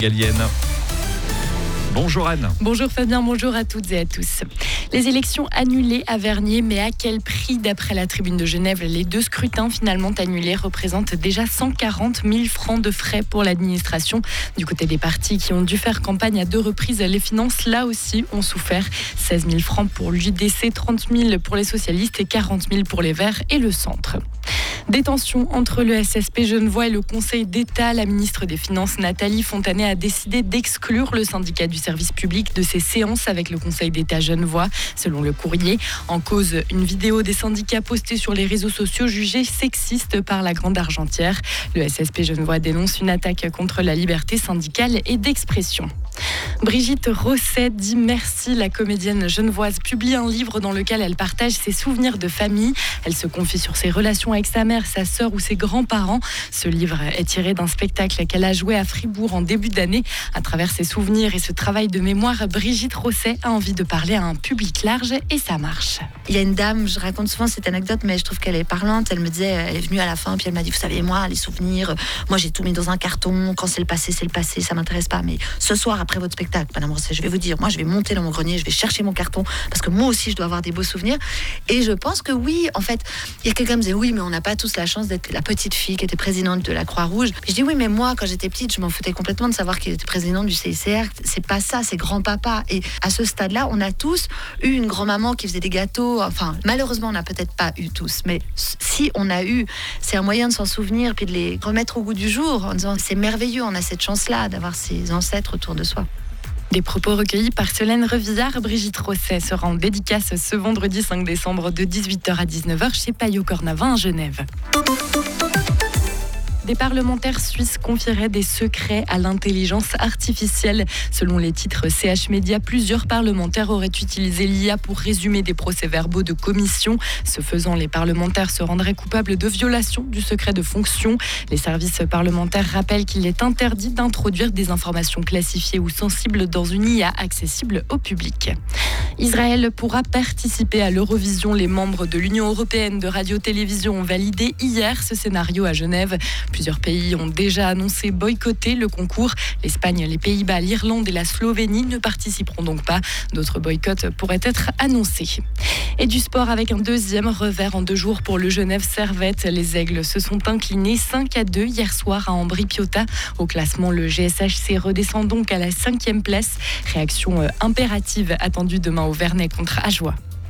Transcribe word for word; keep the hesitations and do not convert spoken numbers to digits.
Galienne. Bonjour Anne. Bonjour Fabien, bonjour à toutes et à tous. Les élections annulées à Vernier, mais à quel prix? D'après la Tribune de Genève, les deux scrutins finalement annulés représentent déjà cent quarante mille francs de frais pour l'administration. Du côté des partis qui ont dû faire campagne à deux reprises, les finances là aussi ont souffert. seize mille francs pour l'U D C, trente mille pour les socialistes et quarante mille pour les Verts et le Centre. Des tensions entre le S S P Genevois et le Conseil d'État. La ministre des Finances, Nathalie Fontanet, a décidé d'exclure le syndicat du service public de ses séances avec le Conseil d'État genevois. Selon le courrier, en cause, une vidéo des syndicats postée sur les réseaux sociaux jugée sexiste par la Grande Argentière. Le S S P Genevois dénonce une attaque contre la liberté syndicale et d'expression. Brigitte Rosset dit merci. La comédienne genevoise publie un livre dans lequel elle partage ses souvenirs de famille. Elle se confie sur ses relations avec sa mère, sa sœur ou ses grands-parents. Ce livre est tiré d'un spectacle qu'elle a joué à Fribourg en début d'année. À travers ses souvenirs et ce travail de mémoire, Brigitte Rosset a envie de parler à un public large et ça marche. Il y a une dame, je raconte souvent cette anecdote, mais je trouve qu'elle est parlante. Elle me disait, elle est venue à la fin, puis elle m'a dit, vous savez, moi, les souvenirs, moi j'ai tout mis dans un carton. Quand c'est le passé, c'est le passé, ça m'intéresse pas. Mais ce soir, après votre spectacle, Madame Rosset, je vais vous dire, moi je vais monter dans mon grenier, je vais chercher mon carton, parce que moi aussi je dois avoir des beaux souvenirs. Et je pense que oui, en fait, il y a quelqu'un qui me disait, oui, mais on n'a pas tous la chance d'être la petite fille qui était présidente de la Croix-Rouge. Je dis, oui, mais moi, quand j'étais petite, je m'en foutais complètement de savoir qu'il était président du C I C R. C'est pas ça, c'est grand-papa. Et à ce stade-là, on a tous eu une grand-maman qui faisait des gâteaux. Enfin, malheureusement, on n'a peut-être pas eu tous, mais si on a eu, c'est un moyen de s'en souvenir, puis de les remettre au goût du jour, en disant, c'est merveilleux, on a cette chance-là d'avoir ses ancêtres autour de soi. Des propos recueillis par Solène Revillard. Brigitte Rosset sera en dédicace ce vendredi cinq décembre de dix-huit heures à dix-neuf heures chez Payot-Cornavin à Genève. Des parlementaires suisses confieraient des secrets à l'intelligence artificielle. Selon les titres C H Média, plusieurs parlementaires auraient utilisé l'I A pour résumer des procès-verbaux de commission. Ce faisant, les parlementaires se rendraient coupables de violation du secret de fonction. Les services parlementaires rappellent qu'il est interdit d'introduire des informations classifiées ou sensibles dans une I A accessible au public. Israël pourra participer à l'Eurovision. Les membres de l'Union européenne de radio-télévision ont validé hier ce scénario à Genève. Plusieurs pays ont déjà annoncé boycotter le concours. L'Espagne, les Pays-Bas, l'Irlande et la Slovénie ne participeront donc pas. D'autres boycotts pourraient être annoncés. Et du sport avec un deuxième revers en deux jours pour le Genève Servette. Les Aigles se sont inclinés cinq à deux hier soir à Ambri-Piotta. Au classement, le G S H C redescend donc à la cinquième place. Réaction impérative attendue demain au Vernet contre Ajoie.